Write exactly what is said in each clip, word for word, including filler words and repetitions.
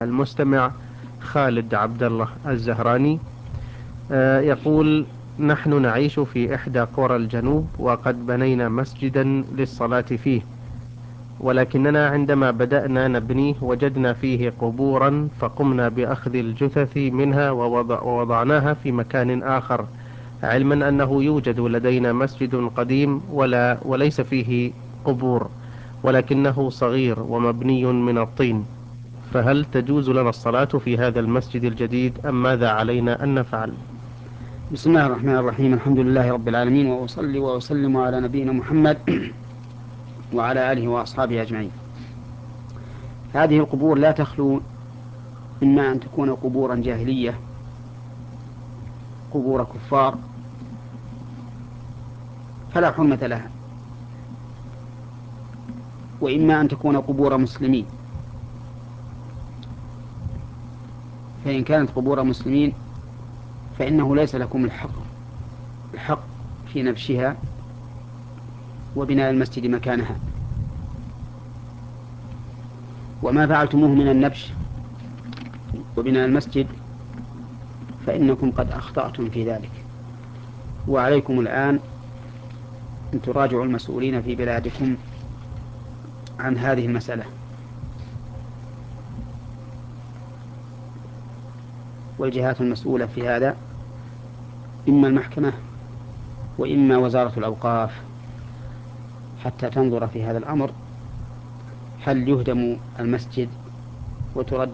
المستمع خالد عبد الله الزهراني آه، يقول: نحن نعيش في إحدى قرى الجنوب، وقد بنينا مسجدا للصلاة فيه، ولكننا عندما بدأنا نبنيه وجدنا فيه قبورا، فقمنا بأخذ الجثث منها ووضع ووضعناها في مكان آخر، علما أنه يوجد لدينا مسجد قديم ولا وليس فيه قبور، ولكنه صغير ومبني من الطين. فهل تجوز لنا الصلاة في هذا المسجد الجديد، أم ماذا علينا أن نفعل؟ بسم الله الرحمن الرحيم. الحمد لله رب العالمين، وأصلي وأسلم على نبينا محمد وعلى آله وأصحابه أجمعين. هذه القبور لا تخلو إما أن تكون قبورا جاهلية، قبور كفار فلا حرمة لها، وإما أن تكون قبور مسلمين. فإن كانت قبور مسلمين فإنه ليس لكم الحق الحق في نبشها وبناء المسجد مكانها. وما فعلتموه من النبش وبناء المسجد فإنكم قد أخطأتم في ذلك، وعليكم الآن أن تراجعوا المسؤولين في بلادكم عن هذه المسألة. والجهات المسؤولة في هذا إما المحكمة وإما وزارة الأوقاف، حتى تنظر في هذا الأمر، هل يهدم المسجد وترد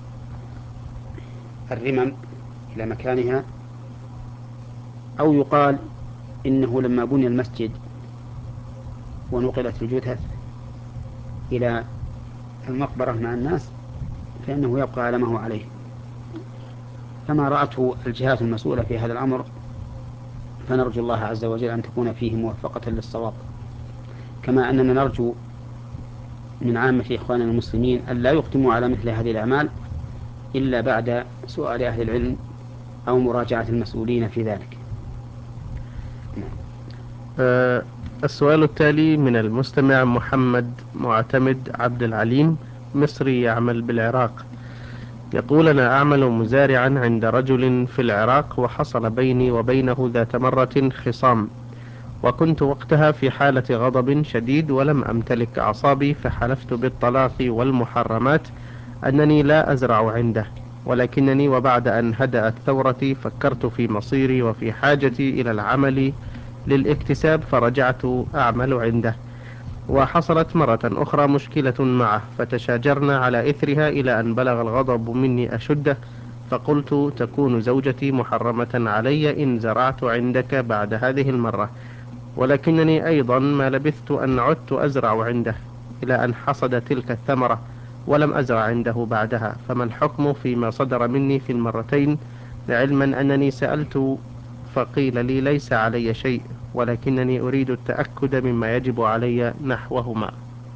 الرمم إلى مكانها، أو يقال إنه لما بني المسجد ونقلت الجثث إلى المقبرة مع الناس فإنه يبقى على ما هو عليه. فما رأته الجهات المسؤولة في هذا الأمر فنرجو الله عز وجل أن تكون فيه موفقة للصواب، كما أننا نرجو من عامة إخواننا المسلمين أن لا يقدموا على مثل هذه الأعمال إلا بعد سؤال أهل العلم أو مراجعة المسؤولين في ذلك. آه السؤال التالي من المستمع محمد معتمد عبد العليم، مصري يعمل بالعراق. يقول: أنا أعمل مزارعا عند رجل في العراق، وحصل بيني وبينه ذات مرة خصام، وكنت وقتها في حالة غضب شديد ولم أمتلك أعصابي، فحلفت بالطلاق والمحرمات أنني لا أزرع عنده، ولكنني وبعد أن هدأت ثورتي فكرت في مصيري وفي حاجتي إلى العمل للاكتساب، فرجعت أعمل عنده. وحصلت مرة أخرى مشكلة معه، فتشاجرنا على إثرها إلى أن بلغ الغضب مني أشده، فقلت: تكون زوجتي محرمة علي إن زرعت عندك بعد هذه المرة. ولكنني أيضا ما لبثت أن عدت أزرع عنده إلى أن حصد تلك الثمرة، ولم أزرع عنده بعدها، فما الحكم فيما صدر مني في المرتين، علما أنني سألت فقيل لي ليس علي شيء، ولكنني أريد التأكد مما يجب علي نحوهما.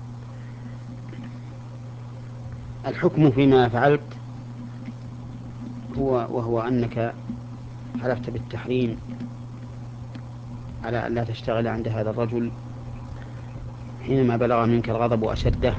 الحكم فيما فعلت هو وهو أنك حلفت بالتحريم على أن لا تشتغل عند هذا الرجل حينما بلغ منك الغضب أشده.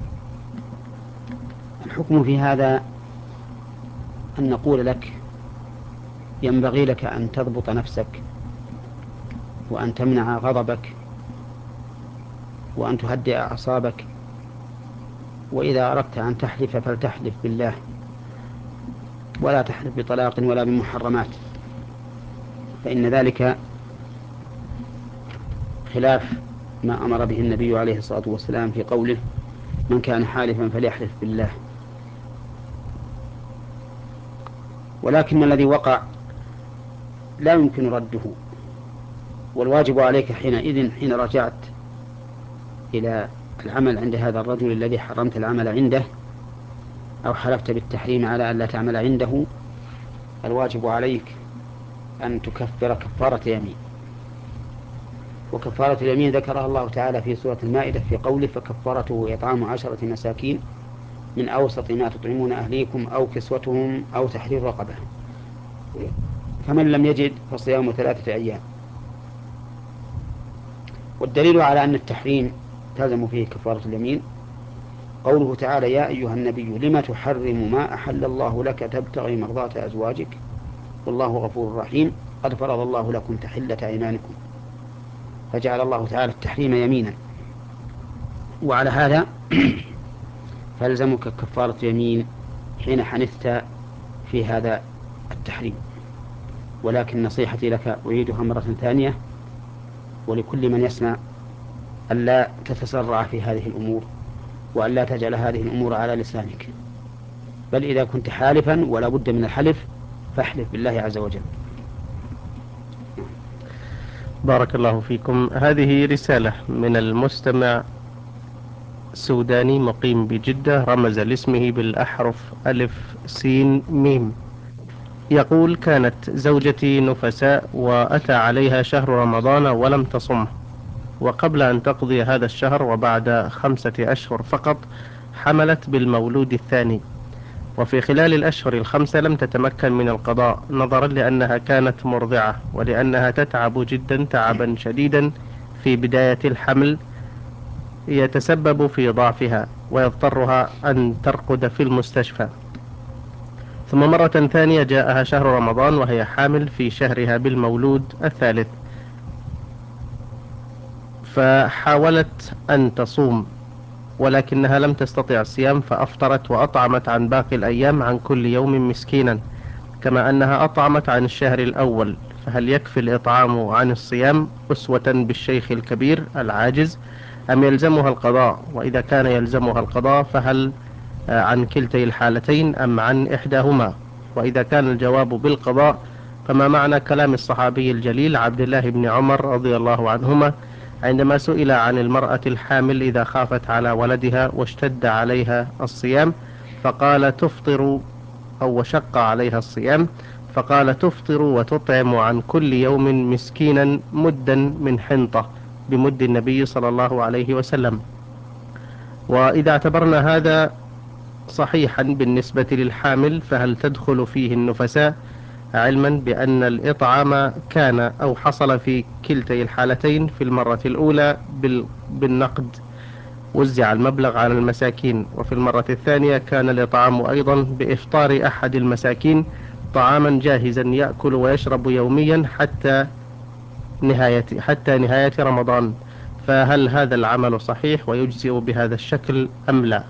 الحكم في هذا أن نقول لك: ينبغي لك أن تضبط نفسك، وأن تمنع غضبك، وأن تهدئ أعصابك، وإذا أردت أن تحلف فلتحلف بالله، ولا تحلف بطلاق ولا بمحرمات، فإن ذلك خلاف ما أمر به النبي عليه الصلاة والسلام في قوله: من كان حالفا فليحلف بالله. ولكن الذي وقع لا يمكن رده، والواجب عليك حينئذ حين رجعت إلى العمل عند هذا الرجل الذي حرمت العمل عنده أو حلفت بالتحريم على أن لا تعمل عنده، الواجب عليك أن تكفر كفارة يمين. وكفارة اليمين ذكرها الله تعالى في سورة المائدة في قوله: فكفارته إطعام عشرة مساكين من أوسط ما تطعمون أهليكم أو كسوتهم أو تحرير رقبة، فمن لم يجد فصيام ثلاثة أيام. والدليل على أن التحريم تلزم فيه كفارة اليمين قوله تعالى يا أيها النبي لم تحرم ما أحل الله لك تبتغي مرضات أزواجك والله غفور رحيم قد فرض الله لكم تحلة أيمانكم، فجعل الله تعالى التحريم يمينا، وعلى هذا فالزمك كفارة يمين حين حنثت في هذا التحريم. ولكن نصيحتي لك أعيدها مرة ثانية ولكل من يسمع ألا تتسرع في هذه الأمور، وألا تجعل هذه الأمور على لسانك، بل إذا كنت حالفا ولا بد من الحلف فاحلف بالله عز وجل. بارك الله فيكم. هذه رسالة من المستمع سوداني مقيم بجدة، رمز لاسمه بالأحرف ألف سين ميم. يقول كانت زوجتي نفساء وأتى عليها شهر رمضان ولم تصمه، وقبل أن تقضي هذا الشهر وبعد خمسة أشهر فقط حملت بالمولود الثاني، وفي خلال الأشهر الخمسة لم تتمكن من القضاء نظرا لأنها كانت مرضعة، ولأنها تتعب جدا تعبا شديدا في بداية الحمل يتسبب في ضعفها ويضطرها أن ترقد في المستشفى. ثم مرة ثانية جاءها شهر رمضان وهي حامل في شهرها بالمولود الثالث، فحاولت أن تصوم ولكنها لم تستطع الصيام، فأفطرت وأطعمت عن باقي الأيام عن كل يوم مسكينا، كما أنها أطعمت عن الشهر الأول. فهل يكفي الإطعام عن الصيام أسوة بالشيخ الكبير العاجز، أم يلزمها القضاء؟ وإذا كان يلزمها القضاء فهل عن كلتي الحالتين أم عن إحداهما؟ وإذا كان الجواب بالقضاء فما معنى كلام الصحابي الجليل عبد الله بن عمر رضي الله عنهما عندما سئل عن المرأة الحامل إذا خافت على ولدها واشتد عليها الصيام فقال تفطر أو وشق عليها الصيام فقال تفطر وتطعم عن كل يوم مسكينا مدا من حنطة بمد النبي صلى الله عليه وسلم؟ وإذا اعتبرنا هذا صحيحا بالنسبة للحامل فهل تدخل فيه النفساء، علما بأن الإطعام كان أو حصل في كلتي الحالتين؟ في المرة الأولى بالنقد وزع المبلغ على المساكين، وفي المرة الثانية كان الإطعام أيضا بإفطار أحد المساكين طعاما جاهزا يأكل ويشرب يوميا حتى نهاية حتى نهاية رمضان، فهل هذا العمل صحيح ويجزئ بهذا الشكل أم لا؟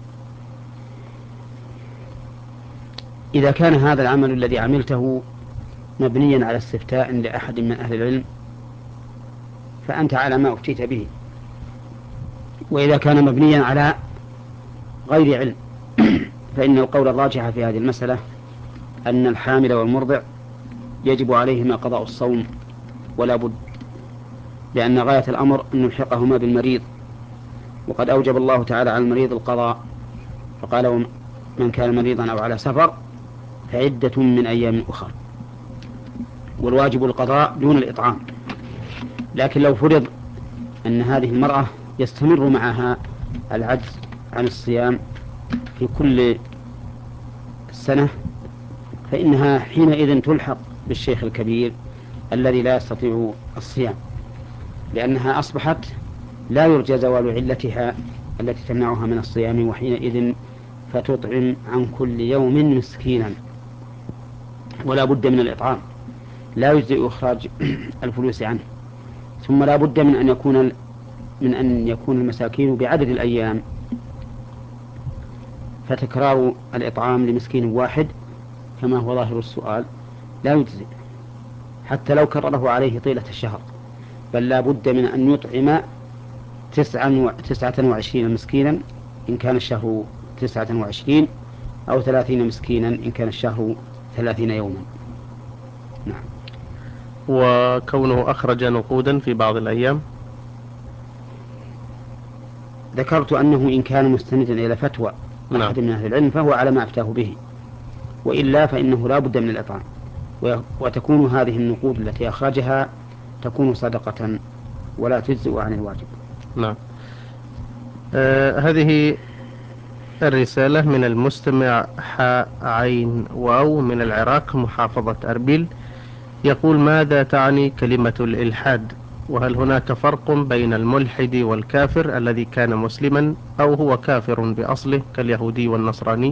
إذا كان هذا العمل الذي عملته مبنيا على استفتاء لأحد من أهل العلم فأنت على ما أفتيت به، وإذا كان مبنيا على غير علم فإن القول الراجح في هذه المسألة أن الحامل والمرضع يجب عليهما قضاء الصوم ولا بد، لأن غاية الأمر أن نلحقهما بالمريض، وقد أوجب الله تعالى على المريض القضاء فقال من كان مريضا أو على سفر فعدة من أيام أخرى، والواجب القضاء دون الإطعام. لكن لو فرض أن هذه المرأة يستمر معها العجز عن الصيام في كل سنة فإنها حينئذ تلحق بالشيخ الكبير الذي لا يستطيع الصيام، لأنها أصبحت لا يرجى زوال علتها التي تمنعها من الصيام، وحينئذ فتطعم عن كل يوم مسكينا ولا بد من الإطعام، لا يجزئ إخراج الفلوس عنه. ثم لا بد من أن يكون من أن يكون المساكين بعدد الأيام، فتكرار الإطعام لمسكين واحد كما هو ظاهر السؤال لا يجزئ حتى لو كرره عليه طيلة الشهر، بل لا بد من أن يطعم تسعة وعشرين مسكينا إن كان الشهر تسعة وعشرين أو ثلاثين مسكينا إن كان الشهر ثلاثين يوما. نعم. وكونه أخرج نقودا في بعض الأيام؟ ذكرت أنه إن كان مستندا إلى فتوى نعم. أحد من أهل العلم فهو على ما أفتاه به، وإلا فإنه لا بد من الإطعام، وتكون هذه النقود التي أخرجها تكون صدقة ولا تجزئ عن الواجب. نعم. آه هذه الرسالة من المستمع حاء عين واو من العراق محافظة أربيل، يقول ماذا تعني كلمة الإلحاد؟ وهل هناك فرق بين الملحد والكافر الذي كان مسلما أو هو كافر بأصله كاليهودي والنصراني؟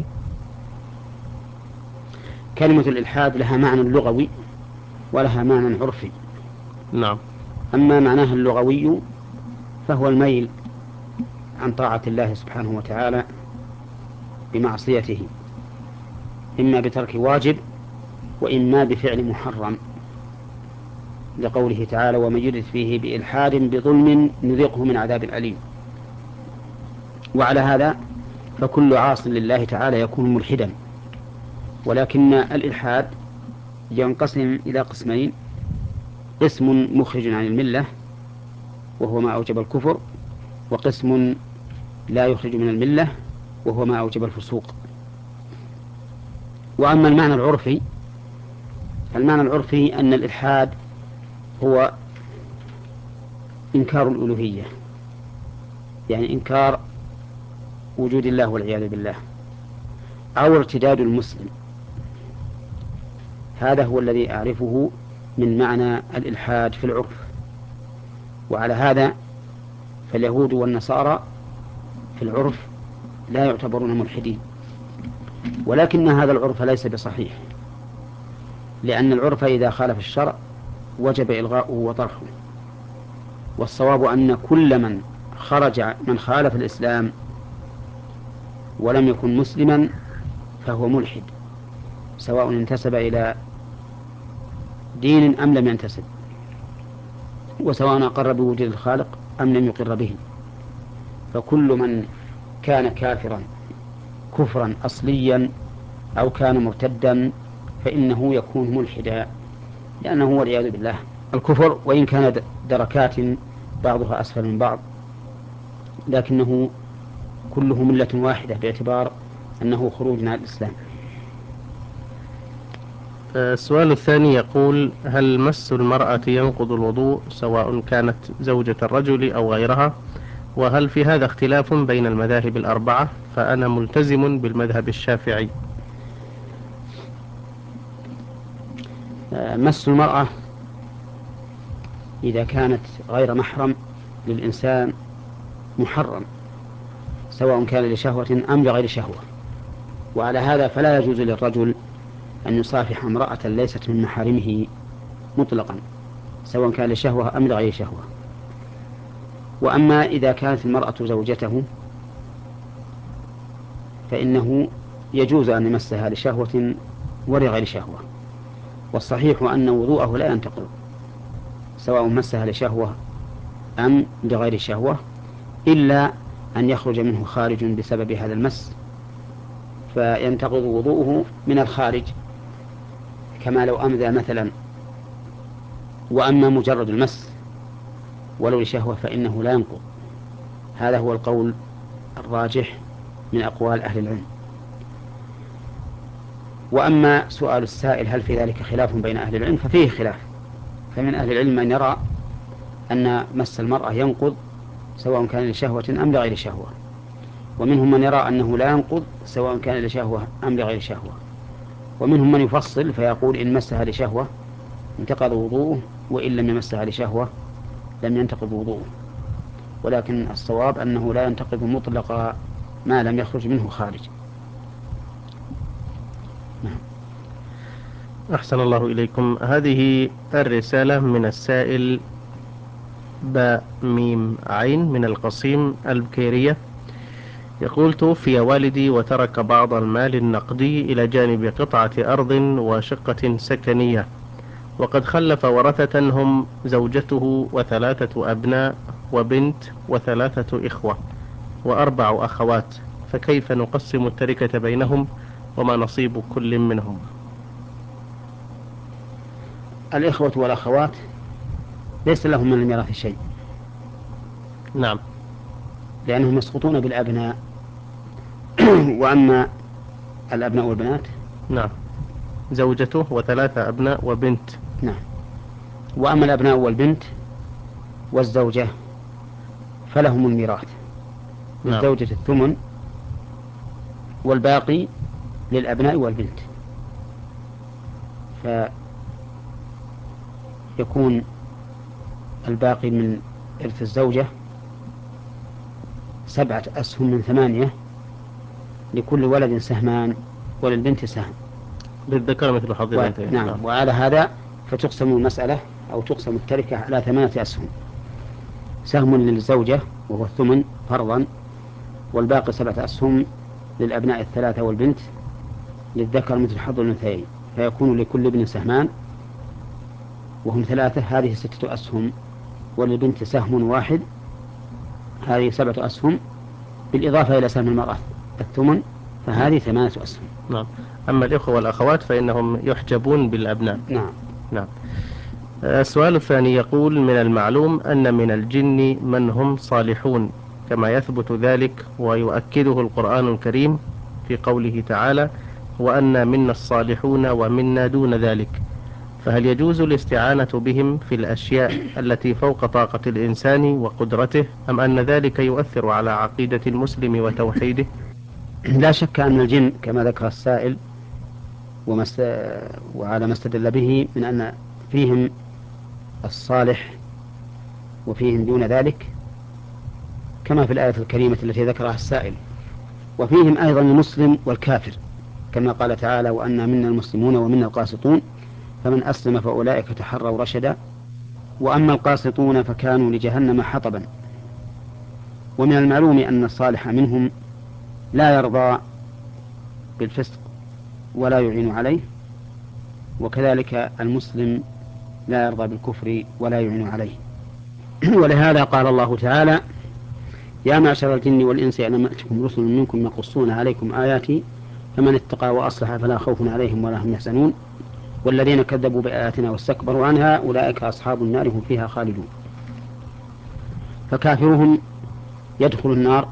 كلمة الإلحاد لها معنى لغوي ولها معنى عرفي. نعم. أما معناها اللغوي فهو الميل عن طاعة الله سبحانه وتعالى بمعصيته، إما بترك واجب وإما بفعل محرم، لقوله تعالى: ومن يرد فيه بإلحاد بظلم نذقه من عذاب أليم. وعلى هذا فكل عاص لله تعالى يكون ملحدا، ولكن الإلحاد ينقسم إلى قسمين: قسم مخرج عن الملة وهو ما أوجب الكفر، وقسم لا يخرج من الملة وهو ما أوجب الفسوق. وأما المعنى العرفي، المعنى العرفي أن الإلحاد هو إنكار الألوهية، يعني إنكار وجود الله والعياذ بالله، أو ارتداد المسلم. هذا هو الذي أعرفه من معنى الإلحاد في العرف. وعلى هذا فاليهود والنصارى في العرف لا يعتبرون ملحدين، ولكن هذا العرف ليس بصحيح، لأن العرف إذا خالف الشرع وجب إلغاؤه وطرحه. والصواب أن كل من خرج من خالف الإسلام ولم يكن مسلما فهو ملحد، سواء انتسب إلى دين أم لم ينتسب، وسواء أقر بوجود الخالق أم لم يقر به. فكل من كان كافرا كفرا أصليا أو كان مرتدا فإنه يكون ملحدا، لأنه والعياذ بالله الكفر وإن كان دركات بعضها أسفل من بعض لكنه كله ملة واحدة، باعتبار أنه خروج عن الإسلام. السؤال الثاني يقول: هل مس المرأة ينقض الوضوء سواء كانت زوجة الرجل أو غيرها؟ وهل في هذا اختلاف بين المذاهب الأربعة؟ فأنا ملتزم بالمذهب الشافعي. مس المرأة إذا كانت غير محرم للإنسان محرم، سواء كان لشهوة أم لغير شهوة. وعلى هذا فلا يجوز للرجل أن يصافح امرأة ليست من محارمه مطلقا، سواء كان لشهوة أم لغير شهوة. وأما إذا كانت المرأة زوجته فإنه يجوز أن يمسها لشهوة ولغير شهوة، والصحيح أن وضوءه لا ينتقض سواء مسها لشهوة أم لغير شهوة، إلا أن يخرج منه خارج بسبب هذا المس فينتقض وضوءه من الخارج، كما لو أمذى مثلا. وأما مجرد المس ولو لشهوة فإنه لا ينقض. هذا هو القول الراجح من أقوال أهل العلم. وأما سؤال السائل هل في ذلك خلاف بين أهل العلم، ففيه خلاف. فمن أهل العلم من يرى أن مس المرأة ينقض سواء كان لشهوة أم لغير شهوة، ومنهم من يرى أنه لا ينقض سواء كان لشهوة أم لغير شهوة، ومنهم من يفصل فيقول إن مسها لشهوة انتقض وضوءه، وإن لم يمسها لشهوة لم ينتقض وضوءه. ولكن الصواب أنه لا ينتقض مطلقا ما لم يخرج منه خارج. نعم. أحسن الله إليكم. هذه الرسالة من السائل باء ميم عين من القصيم البكيرية، يقول: توفي والدي وترك بعض المال النقدي إلى جانب قطعة أرض وشقة سكنية، وقد خلف ورثة هم زوجته وثلاثة أبناء وبنت وثلاثة إخوة وأربع أخوات، فكيف نقسم التركة بينهم وما نصيب كل منهم؟ الإخوة والأخوات ليس لهم من الميراث شيء، نعم، لأنهم يسقطون بالأبناء. وأما الأبناء والبنات، نعم، زوجته وثلاثة أبناء وبنت. نعم. وأما الأبناء والبنت والزوجة فلهم الميراث، نعم، للزوجة الثمن والباقي للأبناء والبنت. فيكون الباقي من إرث الزوجة سبعة أسهم من ثمانية، لكل ولد سهمان وللبنت سهم. للذكر مثل حظ و... الأنثيين. نعم. نعم. وعلى هذا فتقسم المسألة أو تقسم التركة على ثمانية أسهم: سهم للزوجة وهو الثمن فرضا، والباقي سبعة أسهم للأبناء الثلاثة والبنت للذكر مثل حظ الأنثيين، فيكون لكل ابن سهمان وهم ثلاثة، هذه ستة أسهم، وللبنت سهم واحد، هذه سبعة أسهم، بالإضافة إلى سهم المرأة الثمن، فهذه ثمانية أسهم. نعم. أما الإخوة والأخوات فإنهم يحجبون بالأبناء. نعم. نعم. السؤال الثاني يقول: من المعلوم أن من الجن من هم صالحون كما يثبت ذلك ويؤكده القرآن الكريم في قوله تعالى: وأن منا الصالحون ومنا دون ذلك، فهل يجوز الاستعانة بهم في الأشياء التي فوق طاقة الإنسان وقدرته، أم أن ذلك يؤثر على عقيدة المسلم وتوحيده؟ لا شك أن الجن كما ذكر السائل ومست... وعلى ما استدل به من أن فيهم الصالح وفيهم دون ذلك، كما في الآية الكريمة التي ذكرها السائل، وفيهم أيضا المسلم والكافر، كما قال تعالى: وأنا منا المسلمون ومنا القاسطون فمن أسلم فأولئك تحروا رشدا، وأما القاسطون فكانوا لجهنم حطبا. ومن المعلوم أن الصالح منهم لا يرضى بالفسق ولا يعين عليه، وكذلك المسلم لا يرضى بالكفر ولا يعين عليه. ولهذا قال الله تعالى: يا معشر الجن والإنس ألم يأتكم رسل منكم يقصون عليكم آياتي فمن اتقى وأصلح فلا خوف عليهم ولا هم يحزنون والذين كذبوا بآياتنا واستكبروا عنها أولئك أصحاب النار هم فيها خالدون. فكافرهم يدخل النار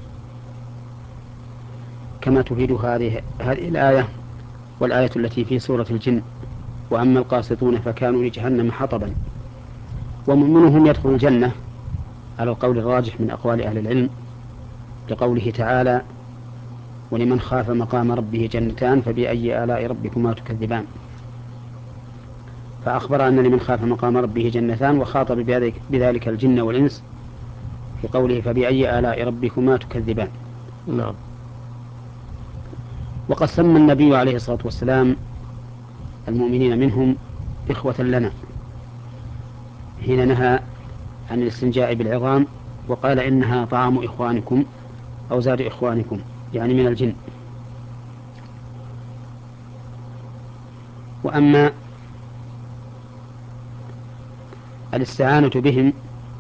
كما تفيد هذه هذه الآية والآية التي في سورة الجن: وأما القاسطون فكانوا لجهنم حطبا. ومنهم يدخل الجنة على القول الراجح من أقوال أهل العلم، لقوله تعالى: ولمن خاف مقام ربه جنتان فبأي آلاء ربكما تكذبان. فأخبر أن لمن خاف مقام ربه جنتان، وخاطب بذلك الجن والإنس في قوله فبأي آلاء ربكما تكذبان. نعم. وقد سمى النبي عليه الصلاة والسلام المؤمنين منهم إخوة لنا حين نهى عن الاستنجاء بالعظام وقال إنها طعام إخوانكم أو زاد إخوانكم، يعني من الجن. وأما الاستعانة بهم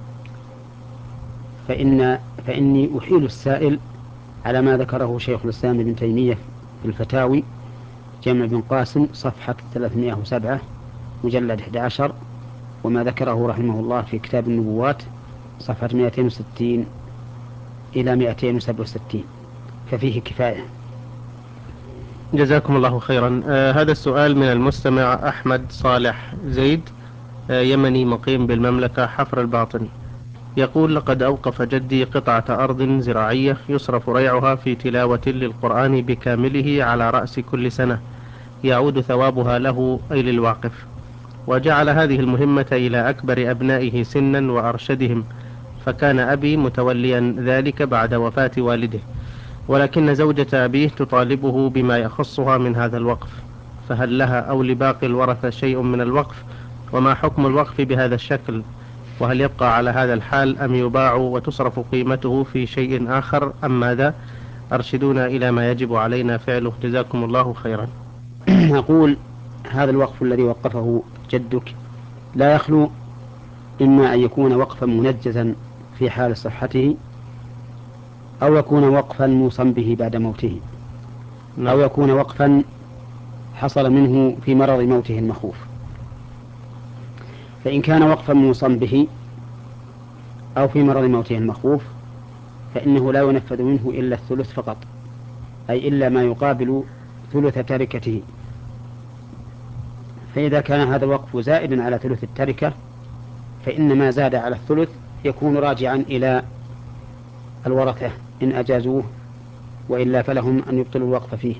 فإن فإني أحيل السائل على ما ذكره شيخ الإسلام ابن تيمية في الفتاوي جامع بن قاسم صفحة ثلاثمائة وسبعة مجلد أحد عشر، وما ذكره رحمه الله في كتاب النبوات صفحة مئتين وستين إلى مئتين وسبعة وستين، ففيه كفاية. جزاكم الله خيرا. آه هذا السؤال من المستمع أحمد صالح زيد، آه يمني مقيم بالمملكة حفر الباطن، يقول: لقد أوقف جدي قطعة أرض زراعية يصرف ريعها في تلاوة للقرآن بكامله على رأس كل سنة، يعود ثوابها له أي للواقف، وجعل هذه المهمة إلى أكبر أبنائه سنا وأرشدهم، فكان أبي متوليا ذلك بعد وفاة والده، ولكن زوجة أبيه تطالبه بما يخصها من هذا الوقف، فهل لها أو لباقي الورثة شيء من الوقف؟ وما حكم الوقف بهذا الشكل؟ وهل يبقى على هذا الحال أم يباع وتصرف قيمته في شيء آخر أم ماذا؟ أرشدونا إلى ما يجب علينا فعله، جزاكم الله خيرا. أقول: هذا الوقف الذي وقفه جدك لا يخلو إما أن يكون وقفا منجزا في حال صحته، أو يكون وقفا موصى به بعد موته، نعم. أو يكون وقفا حصل منه في مرض موته المخوف. فإن كان وقفا موصى به أو في مرض موته المخوف فإنه لا ينفذ منه إلا الثلث فقط، أي إلا ما يقابل ثلث تركته. فإذا كان هذا الوقف زائدا على ثلث التركة فإن ما زاد على الثلث يكون راجعا إلى الورثة إن أجازوه، وإلا فلهم أن يبطلوا الوقف فيه.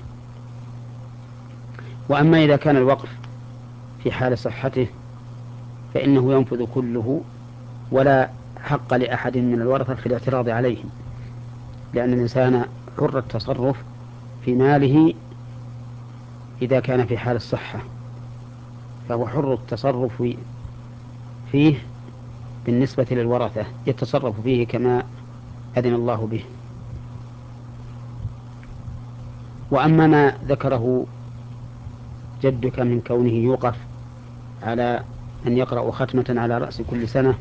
وأما إذا كان الوقف في حال صحته فإنه ينفذ كله ولا حق لأحد من الورثة في الاعتراض عليهم، لأن الإنسان حر التصرف في ماله إذا كان في حال الصحة، فهو حر التصرف فيه بالنسبة للورثة، يتصرف فيه كما أذن الله به. وأما ما ذكره جدك من كونه يوقف على أن يقرأ ختمة على رأس كل سنة،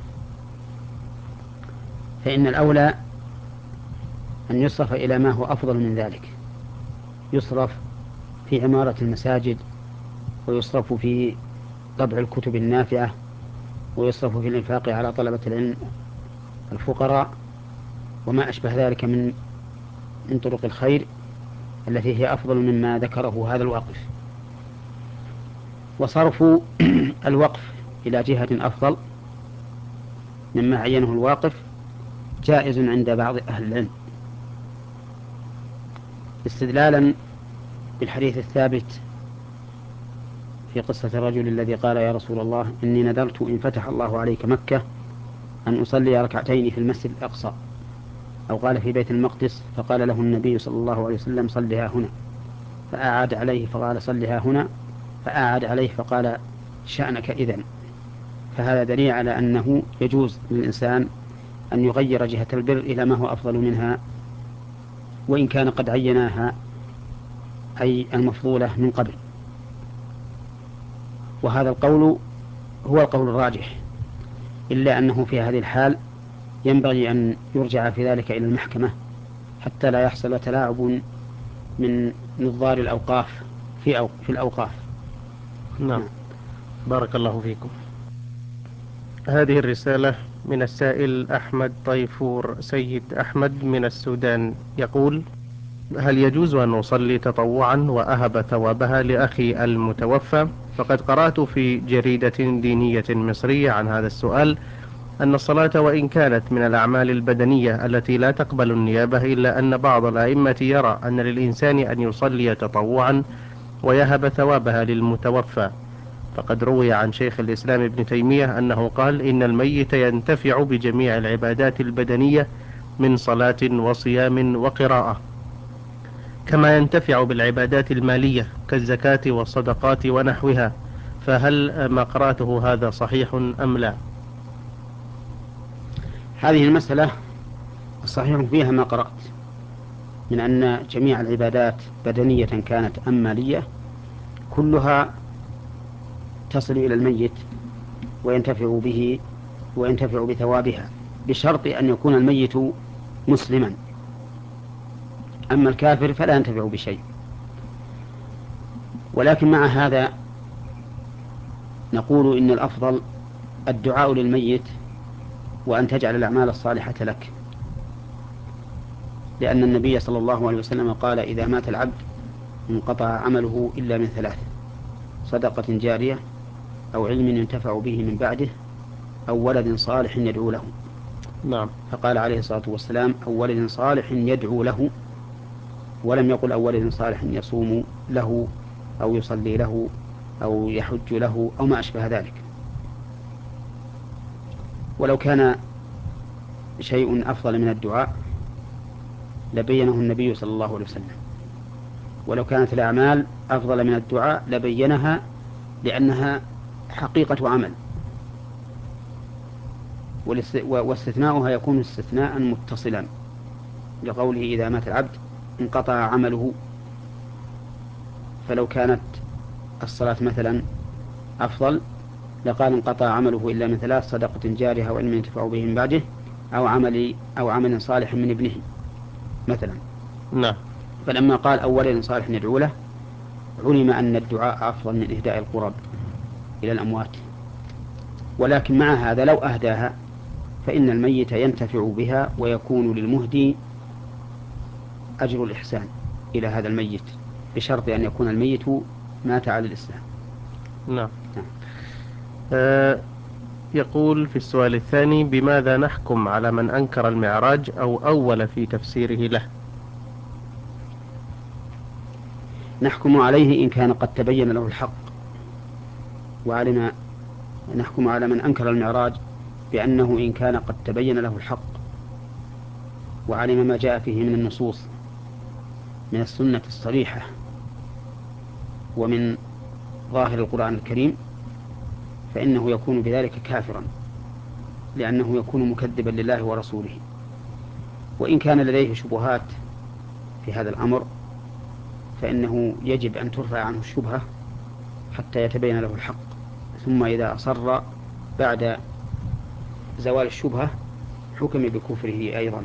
فإن الأولى أن يصرف إلى ما هو أفضل من ذلك، يصرف في عمارة المساجد، ويصرف في طبع الكتب النافعة، ويصرف في الإنفاق على طلبة العلم الفقراء، وما أشبه ذلك من من طرق الخير التي هي أفضل مما ذكره هذا الواقف. وصرف الوقف إلى جهة أفضل مما عينه الواقف جائز عند بعض أهل العلم، استدلالا بالحديث الثابت في قصة الرجل الذي قال يا رسول الله إني نذرت إن فتح الله عليك مكة أن أصلي ركعتين في المسجد الأقصى، أو قال في بيت المقدس، فقال له النبي صلى الله عليه وسلم صلها هنا، فأعاد عليه فقال صلها هنا، فأعاد عليه فقال شأنك إذن. فهذا دليل على أنه يجوز للإنسان أن يغير جهة البر إلى ما هو أفضل منها، وإن كان قد عيناها أي المفضولة من قبل. وهذا القول هو القول الراجح، إلا أنه في هذه الحال ينبغي أن يرجع في ذلك إلى المحكمة حتى لا يحصل تلاعب من نظار الأوقاف في, أو في الأوقاف. نعم. بارك الله فيكم. هذه الرسالة من السائل أحمد طيفور سيد أحمد من السودان، يقول: هل يجوز أن أصلي تطوعا وأهب ثوابها لأخي المتوفى؟ فقد قرأت في جريدة دينية مصرية عن هذا السؤال أن الصلاة وإن كانت من الأعمال البدنية التي لا تقبل النيابة، إلا أن بعض الأئمة يرى أن للإنسان أن يصلي تطوعا ويهب ثوابها للمتوفى. فقد روي عن شيخ الإسلام ابن تيمية أنه قال إن الميت ينتفع بجميع العبادات البدنية من صلاة وصيام وقراءة، كما ينتفع بالعبادات المالية كالزكاة والصدقات ونحوها. فهل ما قرأته هذا صحيح أم لا؟ هذه المسألة الصحيح فيها ما قرأت من أن جميع العبادات بدنية كانت أم مالية كلها تصل إلى الميت وينتفع به وينتفع بثوابها، بشرط أن يكون الميت مسلما، أما الكافر فلا ينتفع بشيء. ولكن مع هذا نقول إن الأفضل الدعاء للميت وأن تجعل الأعمال الصالحة لك، لأن النبي صلى الله عليه وسلم قال إذا مات العبد انقطع عمله إلا من ثلاث: صدقة جارية، أو علم ينتفع به من بعده، أو ولد صالح يدعو له. نعم. فقال عليه الصلاة والسلام أو ولد صالح يدعو له، ولم يقل أو ولد صالح يصوم له أو يصلي له أو يحج له أو ما أشبه ذلك. ولو كان شيء أفضل من الدعاء لبينه النبي صلى الله عليه وسلم، ولو كانت الأعمال أفضل من الدعاء لبينها، لأنها حقيقة عمل، واستثناؤها يكون استثناء متصلا، لقوله إذا مات العبد انقطع عمله. فلو كانت الصلاة مثلا أفضل لقال انقطع عمله إلا من ثلاث: صدقة جارية وعلم ينتفع به من بعده، أو عمل أو عمل صالح من ابنه مثلا. نعم. فلما قال أو ولد صالح يدعو له علم أن الدعاء أفضل من إهداء القرب إلى الأموات. ولكن مع هذا لو أهداها فإن الميت ينتفع بها، ويكون للمهدي أجر الإحسان إلى هذا الميت، بشرط أن يكون الميت مات على الإسلام. نعم. آه يقول في السؤال الثاني: بماذا نحكم على من أنكر المعراج أو أول في تفسيره له؟ نحكم عليه إن كان قد تبين له الحق وعلم. نحكم على من أنكر المعراج بأنه إن كان قد تبين له الحق وعلم ما جاء فيه من النصوص من السنة الصريحة ومن ظاهر القرآن الكريم فإنه يكون بذلك كافرا، لأنه يكون مكذبا لله ورسوله. وإن كان لديه شبهات في هذا الأمر فإنه يجب أن ترفع عنه الشبهة حتى يتبين له الحق، ثم إذا أصر بعد زوال الشبهة حكم بكفره أيضا،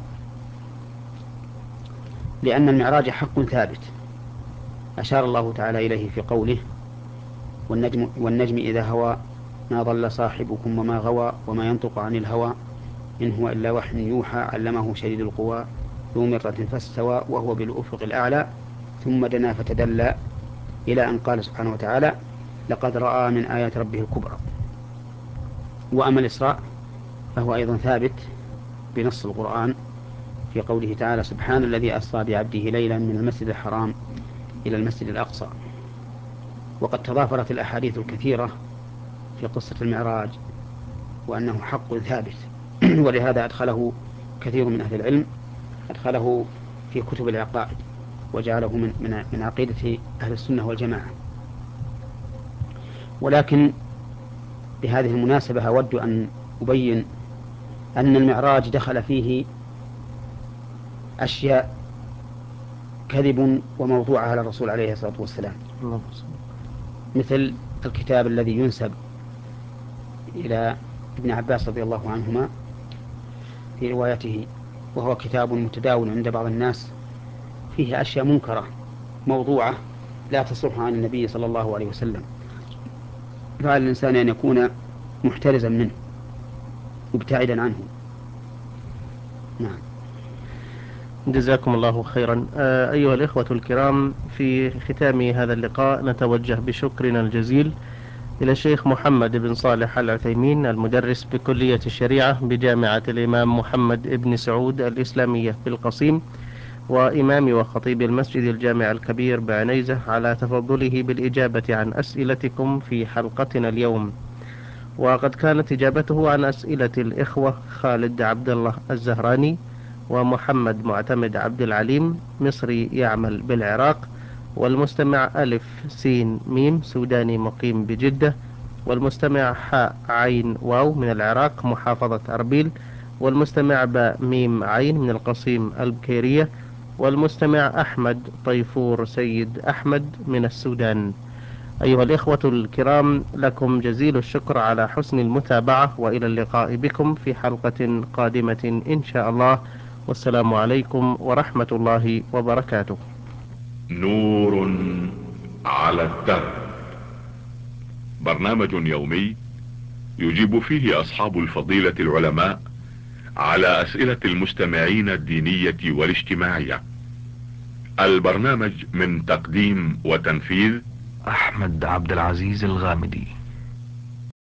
لأن المعراج حق ثابت أشار الله تعالى إليه في قوله: والنجم, والنجم إذا هوى ما ضل صاحبكم وما غوى وما ينطق عن الهوى إن هو إلا وحي يوحى علمه شديد القوى ذو مرة فاستوى وهو بالأفق الأعلى ثم دنا فتدلى، إلى أن قال سبحانه وتعالى: لقد رأى من آيات ربه الكبرى. وأما الإسراء فهو أيضا ثابت بنص القرآن في قوله تعالى: سبحان الذي أسرى بعبده ليلا من المسجد الحرام إلى المسجد الأقصى. وقد تضافرت الأحاديث الكثيرة في قصة المعراج وأنه حق ثابت ولهذا أدخله كثير من أهل العلم أدخله في كتب العقائد وجعله من, من, من عقيدة أهل السنة والجماعة. ولكن بهذه المناسبة أود أن أبين أن المعراج دخل فيه أشياء كذب وموضوع على الرسول عليه الصلاة والسلام، مثل الكتاب الذي ينسب إلى ابن عباس رضي الله عنهما في روايته، وهو كتاب متداول عند بعض الناس فيه أشياء منكرة موضوعة لا تصح عن النبي صلى الله عليه وسلم، فعلى الإنسان أن يكون محترزا منه مبتعدا عنه. نعم. جزاكم الله خيرا. آه، أيها الإخوة الكرام، في ختام هذا اللقاء نتوجه بشكرنا الجزيل إلى الشيخ محمد بن صالح العثيمين المدرس بكلية الشريعة بجامعة الإمام محمد بن سعود الإسلامية بالقصيم، وإمام وخطيب المسجد الجامع الكبير بعنيزة، على تفضله بالإجابة عن أسئلتكم في حلقتنا اليوم. وقد كانت إجابته عن أسئلة الإخوة خالد عبد الله الزهراني ومحمد معتمد عبد العليم مصري يعمل بالعراق، والمستمع ألف سين ميم سوداني مقيم بجدة، والمستمع حاء عين واو من العراق محافظة أربيل، والمستمع باء ميم عين من القصيم البكيرية، والمستمع أحمد طيفور سيد أحمد من السودان. أيها الإخوة الكرام، لكم جزيل الشكر على حسن المتابعة، وإلى اللقاء بكم في حلقة قادمة إن شاء الله، والسلام عليكم ورحمة الله وبركاته. نور على الدرب، برنامج يومي يجيب فيه أصحاب الفضيلة العلماء على أسئلة المستمعين الدينية والاجتماعية. البرنامج من تقديم وتنفيذ أحمد عبد العزيز الغامدي.